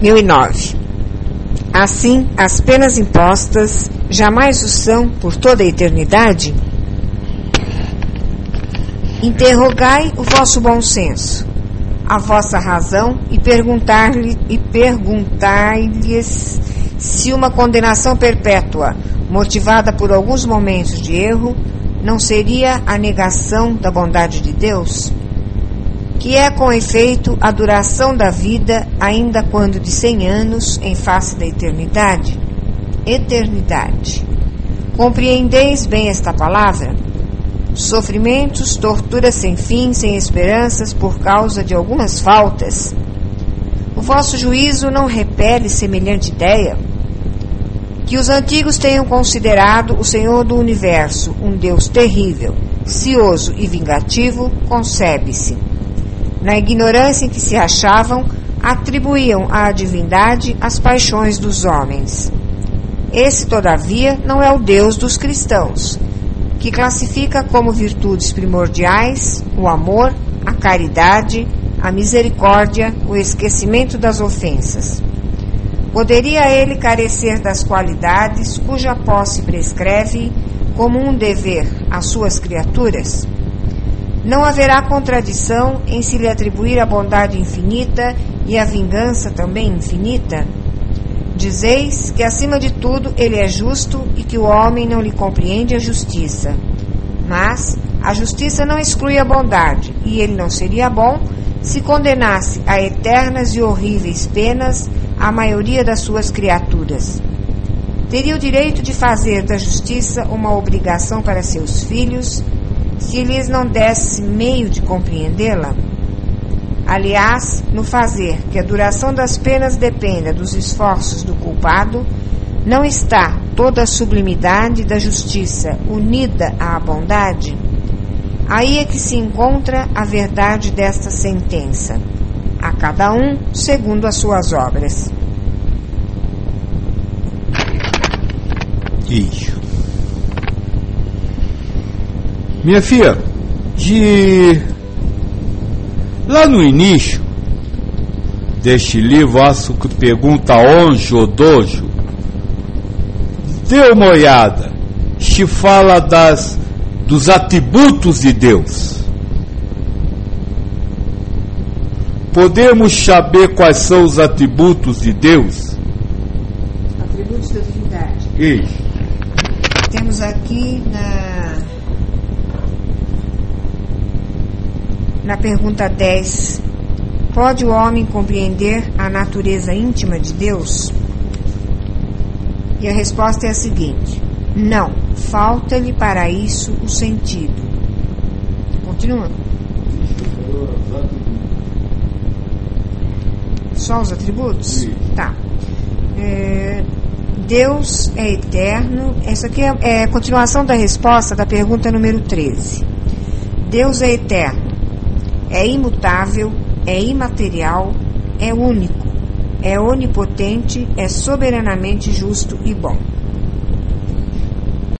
1009. Assim, as penas impostas jamais o são por toda a eternidade? Interrogai o vosso bom senso, a vossa razão, e perguntai-lhes se uma condenação perpétua, motivada por alguns momentos de erro, não seria a negação da bondade de Deus? Que é, com efeito, a duração da vida, ainda quando de 100 anos, em face da eternidade? Eternidade. Compreendeis bem esta palavra? Sofrimentos, torturas sem fim, sem esperanças, por causa de algumas faltas. O vosso juízo não repele semelhante ideia? Que os antigos tenham considerado o Senhor do Universo um Deus terrível, cioso e vingativo, concebe-se. Na ignorância em que se achavam, atribuíam à divindade as paixões dos homens. Esse, todavia, não é o Deus dos cristãos, que classifica como virtudes primordiais o amor, a caridade, a misericórdia, o esquecimento das ofensas. Poderia ele carecer das qualidades cuja posse prescreve como um dever às suas criaturas? Não haverá contradição em se lhe atribuir a bondade infinita e a vingança também infinita? Dizeis que, acima de tudo, ele é justo e que o homem não lhe compreende a justiça. Mas a justiça não exclui a bondade, e ele não seria bom se condenasse a eternas e horríveis penas a maioria das suas criaturas. Teria o direito de fazer da justiça uma obrigação para seus filhos, se lhes não desse meio de compreendê-la? Aliás, no fazer que a duração das penas dependa dos esforços do culpado, não está toda a sublimidade da justiça unida à bondade? Aí é que se encontra a verdade desta sentença: a cada um segundo as suas obras. Isso. Minha filha, lá no início deste livro, acho que pergunta 11 ou 12, dê uma olhada, se fala dos atributos de Deus. Podemos saber quais são os atributos de Deus? Atributos da divindade. Isso. Temos aqui na pergunta 10, pode o homem compreender a natureza íntima de Deus? E a resposta é a seguinte: não, falta-lhe para isso o sentido. Continua. Só os atributos? Sim. Tá. Deus é eterno. Essa aqui é a continuação da resposta da pergunta número 13. Deus é eterno, é imutável, é imaterial, é único, é onipotente, é soberanamente justo e bom.